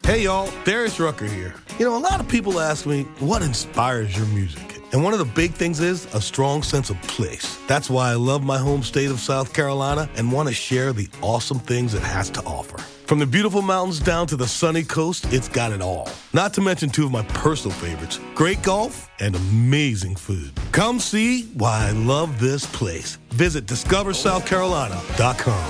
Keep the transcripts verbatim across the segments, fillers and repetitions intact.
Hey y'all, Darius Rucker here. You know, a lot of people ask me, what inspires your music? And one of the big things is a strong sense of place. That's why I love my home state of South Carolina and want to share the awesome things it has to offer. From the beautiful mountains down to the sunny coast, it's got it all. Not to mention two of my personal favorites, great golf and amazing food. Come see why I love this place. Visit discover south carolina dot com.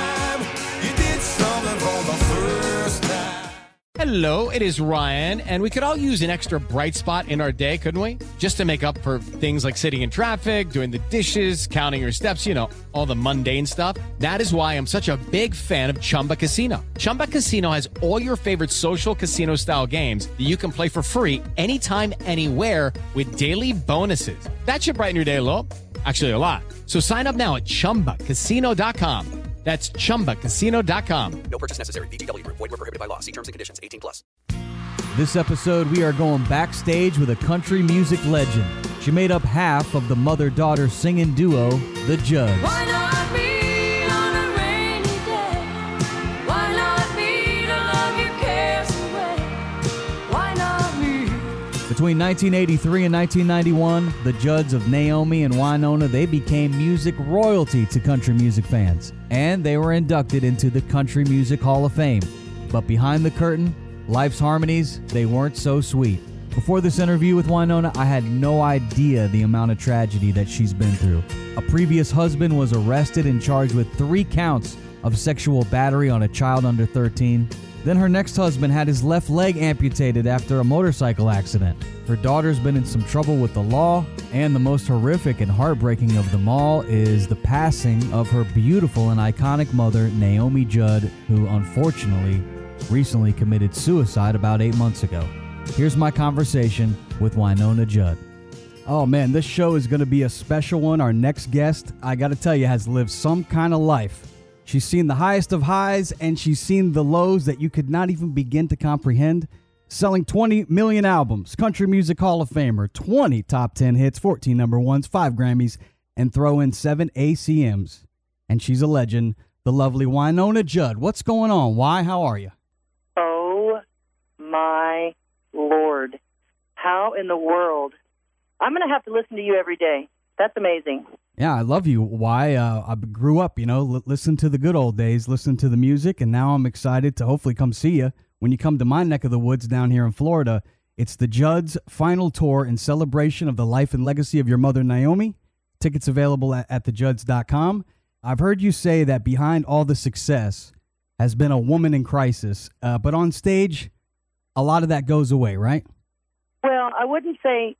Hello, it is Ryan, and we could all use an extra bright spot in our day, couldn't we? Just to make up for things like sitting in traffic, doing the dishes, counting your steps, you know, all the mundane stuff. That is why I'm such a big fan of Chumba Casino. Chumba Casino has all your favorite social casino-style games that you can play for free anytime, anywhere with daily bonuses. That should brighten your day a little. Actually, a lot. So sign up now at chumba casino dot com. That's chumba casino dot com. No purchase necessary. V G W Group. Void where prohibited by law. See terms and conditions. eighteen plus. This episode, we are going backstage with a country music legend. She made up half of the mother-daughter singing duo, The Judds. Why not me on a rainy day? Why not me to love your cares away? Why not me? Between nineteen eighty-three and nineteen ninety-one, the Judds of Naomi and Wynonna, they became music royalty to country music fans. And they were inducted into the Country Music Hall of Fame. But behind the curtain, life's harmonies, they weren't so sweet. Before this interview with Wynonna, I had no idea the amount of tragedy that she's been through. A previous husband was arrested and charged with three counts of sexual battery on a child under thirteen. Then her next husband had his left leg amputated after a motorcycle accident. Her daughter's been in some trouble with the law, and the most horrific and heartbreaking of them all is the passing of her beautiful and iconic mother, Naomi Judd, who unfortunately recently committed suicide about eight months ago. Here's my conversation with Wynonna Judd. Oh man, this show is going to be a special one. Our next guest, I got to tell you, has lived some kind of life. She's seen the highest of highs, and she's seen the lows that you could not even begin to comprehend. Selling twenty million albums, Country Music Hall of Famer, twenty top ten hits, fourteen number ones, five Grammys, and throw in seven A C Ms. And she's a legend, the lovely Wynonna Judd. What's going on? Why? How are you? Oh, my Lord. How in the world? I'm going to have to listen to you every day. That's amazing. Yeah, I love you. Why? Uh, I grew up, you know, l- listen to the good old days, listen to the music, and now I'm excited to hopefully come see you. When you come to my neck of the woods down here in Florida, it's the Judds' final tour in celebration of the life and legacy of your mother, Naomi. Tickets available at, at the judds dot com. I've heard you say that behind all the success has been a woman in crisis, uh, but on stage, a lot of that goes away, right? Well, I wouldn't say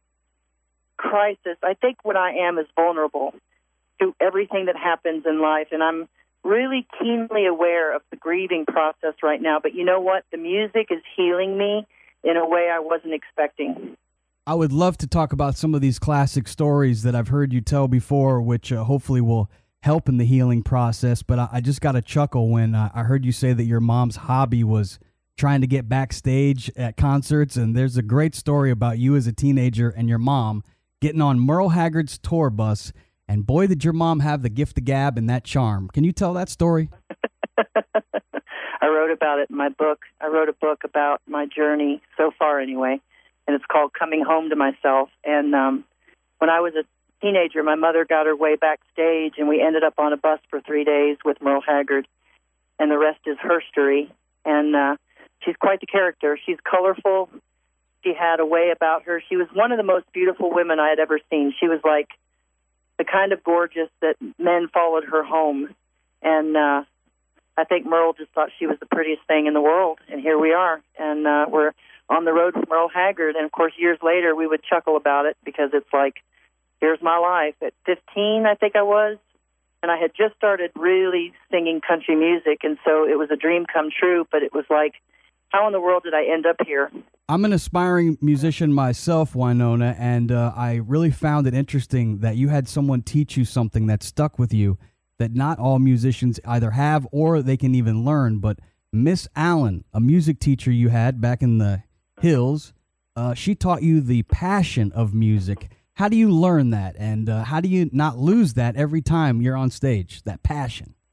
crisis. I think what I am is vulnerable to everything that happens in life, and I'm really keenly aware of the grieving process right now. But you know what? The music is healing me in a way I wasn't expecting. I would love to talk about some of these classic stories that I've heard you tell before, which uh, hopefully will help in the healing process. But I, I just got a chuckle when uh, I heard you say that your mom's hobby was trying to get backstage at concerts. And there's a great story about you as a teenager and your mom getting on Merle Haggard's tour bus. And boy, did your mom have the gift of gab and that charm. Can you tell that story? I wrote about it in my book. I wrote a book about my journey so far anyway, and it's called Coming Home to Myself. And um, when I was a teenager, my mother got her way backstage, and we ended up on a bus for three days with Merle Haggard, and the rest is her story. And uh, she's quite the character. She's colorful. She had a way about her. She was one of the most beautiful women I had ever seen. She was like the kind of gorgeous that men followed her home. And uh, I think Merle just thought she was the prettiest thing in the world. And here we are. And uh, we're on the road with Merle Haggard. And, of course, years later, we would chuckle about it because it's like, here's my life. At fifteen, I think I was, and I had just started really singing country music. And so it was a dream come true, but it was like, how in the world did I end up here? I'm an aspiring musician myself, Wynonna, and uh, I really found it interesting that you had someone teach you something that stuck with you that not all musicians either have or they can even learn. But Miss Allen, a music teacher you had back in the hills, uh, she taught you the passion of music. How do you learn that, and uh, how do you not lose that every time you're on stage, that passion?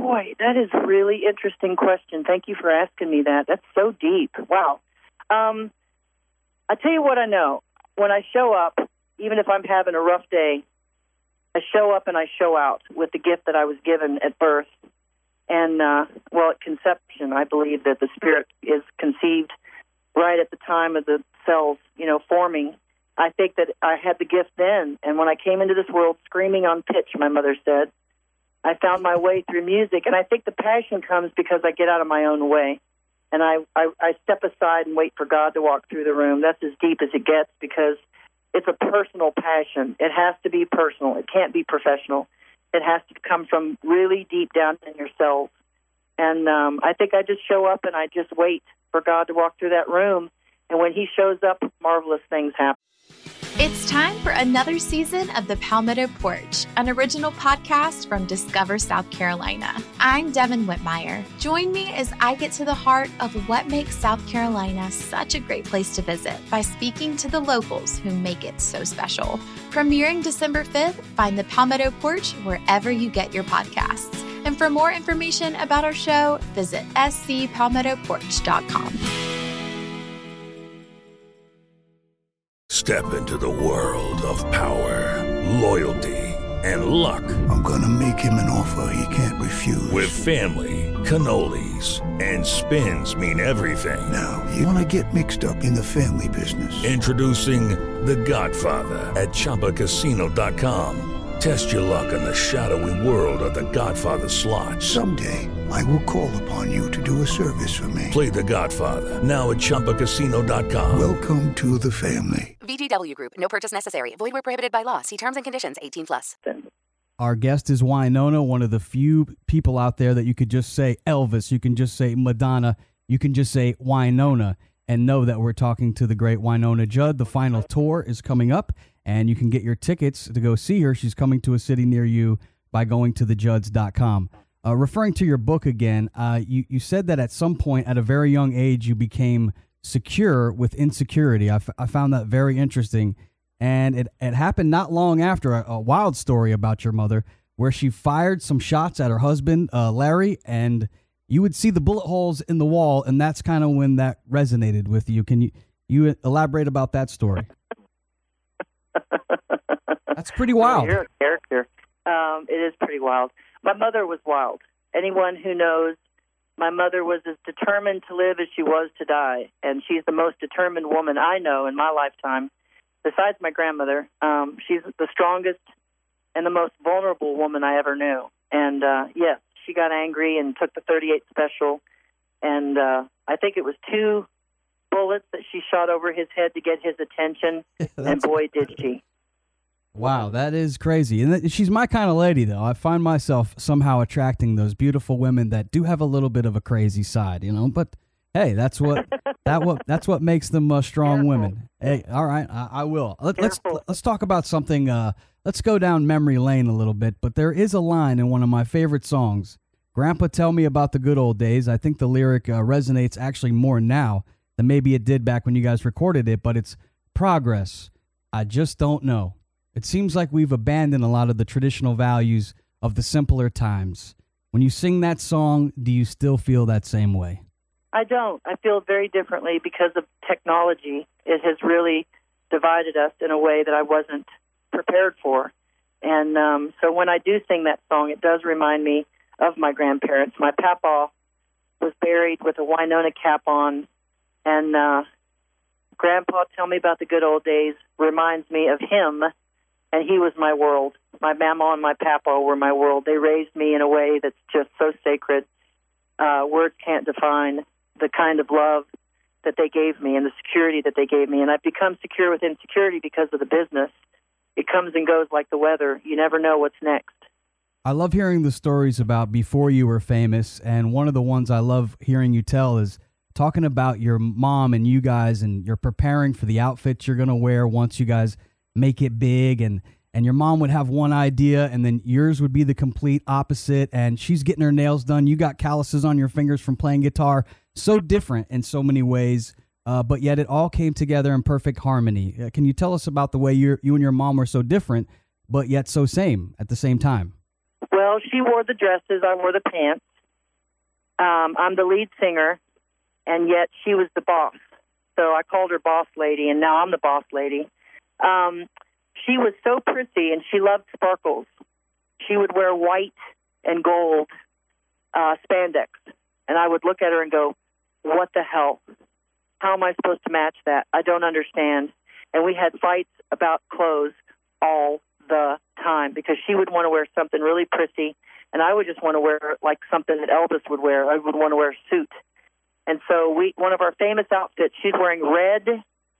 Boy, that is a really interesting question. Thank you for asking me that. That's so deep. Wow. Um, I tell you what I know. When I show up, even if I'm having a rough day, I show up and I show out with the gift that I was given at birth. And, uh, well, at conception, I believe that the spirit is conceived right at the time of the cells, you know, forming. I think that I had the gift then. And when I came into this world screaming on pitch, my mother said, I found my way through music. And I think the passion comes because I get out of my own way. And I, I, I step aside and wait for God to walk through the room. That's as deep as it gets because it's a personal passion. It has to be personal. It can't be professional. It has to come from really deep down in yourself. And um, I think I just show up and I just wait for God to walk through that room. And when he shows up, marvelous things happen. It's time for another season of The Palmetto Porch, an original podcast from Discover South Carolina. I'm Devin Whitmire. Join me as I get to the heart of what makes South Carolina such a great place to visit by speaking to the locals who make it so special. Premiering December fifth, find The Palmetto Porch wherever you get your podcasts. And for more information about our show, visit s c palmetto porch dot com. Step into the world of power, loyalty, and luck. I'm gonna make him an offer he can't refuse. With family, cannolis, and spins mean everything. Now, you wanna get mixed up in the family business. Introducing The Godfather at Chumba Casino dot com. Test your luck in the shadowy world of The Godfather slot. Someday, I will call upon you to do a service for me. Play The Godfather, now at Chumba Casino dot com. Welcome to the family. V G W Group. No purchase necessary. Void where prohibited by law. See terms and conditions. eighteen plus. Our guest is Wynonna, one of the few people out there that you could just say Elvis, you can just say Madonna, you can just say Wynonna, and know that we're talking to the great Wynonna Judd. The final tour is coming up, and you can get your tickets to go see her. She's coming to a city near you by going to the judds dot com. Uh, referring to your book again, uh, you, you said that at some point at a very young age you became secure with insecurity. I, f- I found that very interesting. And it, it happened not long after a, a wild story about your mother where she fired some shots at her husband, uh, Larry, and you would see the bullet holes in the wall, and that's kind of when that resonated with you. Can you, you elaborate about that story? That's pretty wild. You're a character. Um, it is pretty wild. My mother was wild. Anyone who knows, my mother was as determined to live as she was to die, and she's the most determined woman I know in my lifetime. Besides my grandmother, um, she's the strongest and the most vulnerable woman I ever knew. And, uh, yes, she got angry and took the thirty-eight special, and uh, I think it was two bullets that she shot over his head to get his attention, and boy, did she. Wow, that is crazy. And th- she's my kind of lady, though. I find myself somehow attracting those beautiful women that do have a little bit of a crazy side, you know. But hey, that's what that what that's what makes them uh, strong Careful. women. Hey, all right, I, I will. Let, let's let's talk about something. Uh, let's go down memory lane a little bit. But there is a line in one of my favorite songs, "Grandpa, Tell Me About the Good Old Days." I think the lyric uh, resonates actually more now than maybe it did back when you guys recorded it. But it's progress. I just don't know. It seems like we've abandoned a lot of the traditional values of the simpler times. When you sing that song, do you still feel that same way? I don't. I feel very differently because of technology. It has really divided us in a way that I wasn't prepared for. And um, so when I do sing that song, it does remind me of my grandparents. My papa was buried with a Wynonna cap on, and uh, Grandpa, Tell Me About the Good Old Days reminds me of him. And he was my world. My mama and my papa were my world. They raised me in a way that's just so sacred. Uh, words can't define the kind of love that they gave me and the security that they gave me. And I've become secure with insecurity because of the business. It comes and goes like the weather. You never know what's next. I love hearing the stories about before you were famous. And one of the ones I love hearing you tell is talking about your mom and you guys, and you're preparing for the outfits you're going to wear once you guys make it big, and and your mom would have one idea and then yours would be the complete opposite, and she's getting her nails done, you got calluses on your fingers from playing guitar. So different in so many ways, uh, but yet it all came together in perfect harmony. Uh, can you tell us about the way you you and your mom were so different but yet so same at the same time? Well, Well, she wore the dresses. I wore the pants. Um, I'm the lead singer, and yet she was the boss. So I called her boss lady, and now I'm the boss lady. Um, she was so prissy, and she loved sparkles. She would wear white and gold uh, spandex, and I would look at her and go, what the hell? How am I supposed to match that? I don't understand. And we had fights about clothes all the time because she would want to wear something really prissy, and I would just want to wear like something that Elvis would wear. I would want to wear a suit. And so we, one of our famous outfits, she's wearing red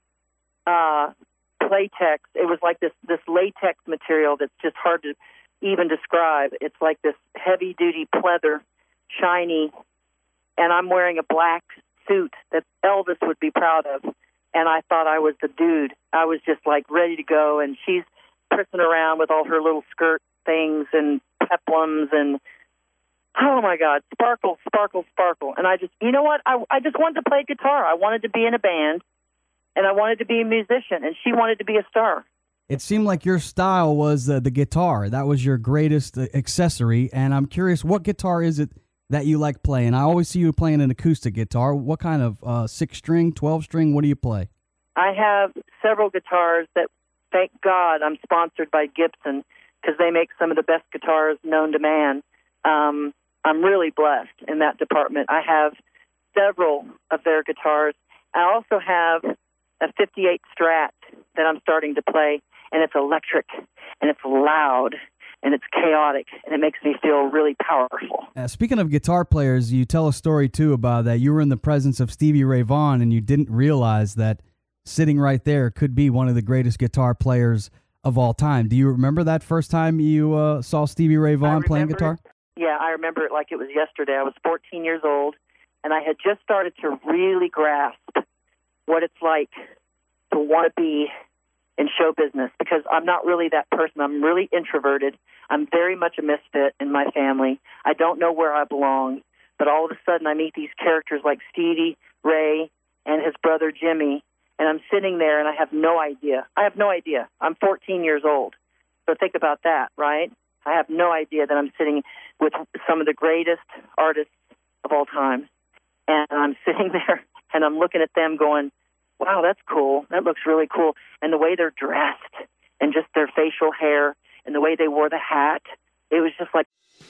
uh, latex. It was like this, this latex material that's just hard to even describe. It's like this heavy-duty pleather, shiny, and I'm wearing a black suit that Elvis would be proud of. And I thought I was the dude. I was just like ready to go, and she's pressing around with all her little skirt things and peplums and oh my God, sparkle, sparkle, sparkle. And I just, you know what? I, I just wanted to play guitar. I wanted to be in a band, and I wanted to be a musician, and she wanted to be a star. It seemed like your style was uh, the guitar. That was your greatest uh, accessory, and I'm curious, what guitar is it that you like playing? I always see you playing an acoustic guitar. What kind of uh, six-string, twelve-string, what do you play? I have several guitars that, thank God, I'm sponsored by Gibson because they make some of the best guitars known to man. Um, I'm really blessed in that department. I have several of their guitars. I also have a fifty-eight Strat that I'm starting to play, and it's electric, and it's loud, and it's chaotic, and it makes me feel really powerful. Uh, speaking of guitar players, you tell a story, too, about that you were in the presence of Stevie Ray Vaughan, and you didn't realize that sitting right there could be one of the greatest guitar players of all time. Do you remember that first time you uh, saw Stevie Ray Vaughan playing guitar? It. Yeah, I remember it like it was yesterday. I was fourteen years old, and I had just started to really grasp what it's like to want to be in show business, because I'm not really that person. I'm really introverted. I'm very much a misfit in my family. I don't know where I belong, but all of a sudden I meet these characters like Stevie Ray and his brother Jimmy, and I'm sitting there and I have no idea. I have no idea. I'm fourteen years old. So think about that, right? I have no idea that I'm sitting with some of the greatest artists of all time. And I'm sitting there and I'm looking at them going, wow, that's cool. That looks really cool. And the way they're dressed and just their facial hair and the way they wore the hat, it was just like...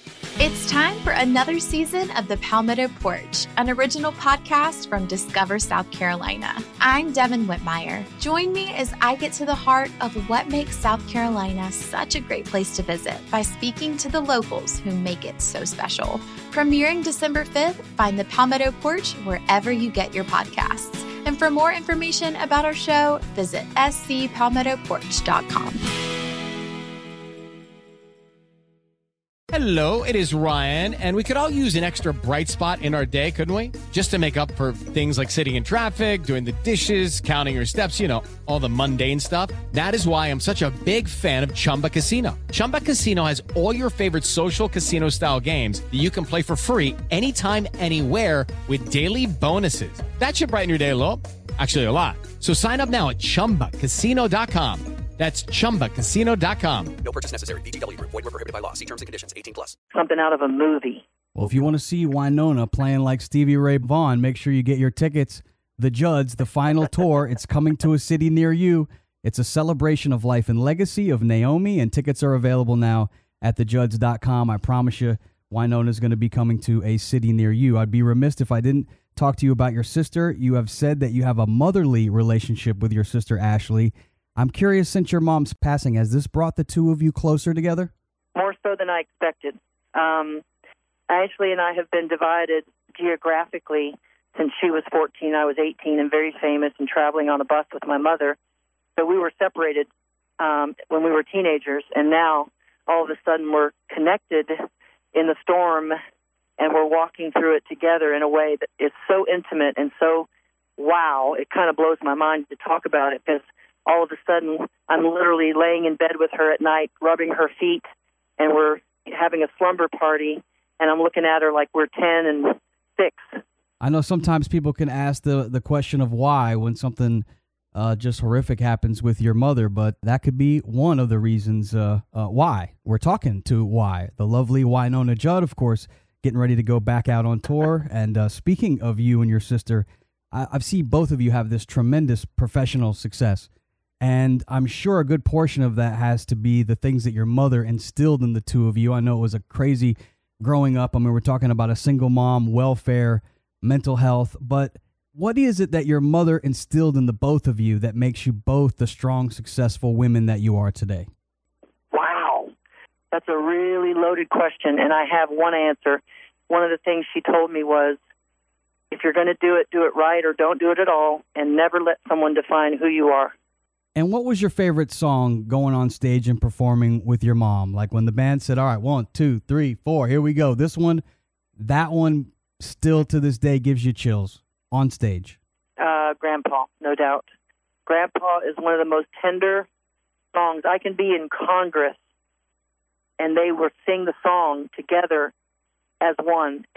It's time for another season of The Palmetto Porch, an original podcast from Discover South Carolina. I'm Devin Whitmire. Join me as I get to the heart of what makes South Carolina such a great place to visit by speaking to the locals who make it so special. Premiering December fifth, find The Palmetto Porch wherever you get your podcasts. And for more information about our show, visit s c palmetto porch dot com. Hello, it is Ryan, and we could all use an extra bright spot in our day, couldn't we? Just to make up for things like sitting in traffic, doing the dishes, counting your steps, you know, all the mundane stuff. That is why I'm such a big fan of Chumba Casino. Chumba Casino has all your favorite social casino-style games that you can play for free anytime, anywhere with daily bonuses. That should brighten your day a little. Actually, a lot. So sign up now at chumba casino dot com. That's chumba casino dot com. No purchase necessary. V G W. Void where prohibited by law. See terms and conditions. eighteen plus. Something out of a movie. Well, if you want to see Wynonna playing like Stevie Ray Vaughan, make sure you get your tickets. The Judds, the final tour. It's coming to a city near you. It's a celebration of life and legacy of Naomi, and tickets are available now at the judds dot com. I promise you, Wynonna is going to be coming to a city near you. I'd be remiss if I didn't talk to you about your sister. You have said that you have a motherly relationship with your sister, Ashley. I'm curious, since your mom's passing, has this brought the two of you closer together? More so than I expected. Um, Ashley and I have been divided geographically since she was fourteen. I was eighteen and very famous and traveling on a bus with my mother. So we were separated um, when we were teenagers, and now all of a sudden we're connected in the storm, and we're walking through it together in a way that is so intimate and so wow. It kind of blows my mind to talk about it, because all of a sudden I'm literally laying in bed with her at night, rubbing her feet, and we're having a slumber party, and I'm looking at her like we're ten and six. I know sometimes people can ask the, the question of why when something uh, just horrific happens with your mother, but that could be one of the reasons uh, uh, why. We're talking to why. The lovely Wynonna Judd, of course, getting ready to go back out on tour. And uh, speaking of you and your sister, I- I've seen both of you have this tremendous professional success. And I'm sure a good portion of that has to be the things that your mother instilled in the two of you. I know it was a crazy growing up. I mean, we're talking about a single mom, welfare, mental health, but what is it that your mother instilled in the both of you that makes you both the strong, successful women that you are today? Wow. That's a really loaded question, and I have one answer. One of the things she told me was, if you're going to do it, do it right or don't do it at all, and never let someone define who you are. And what was your favorite song going on stage and performing with your mom? Like when the band said, all right, one, two, three, four, here we go. This one, that one still to this day gives you chills on stage. Uh, Grandpa, no doubt. Grandpa is one of the most tender songs. I can be in Congress, and they will sing the song together as one.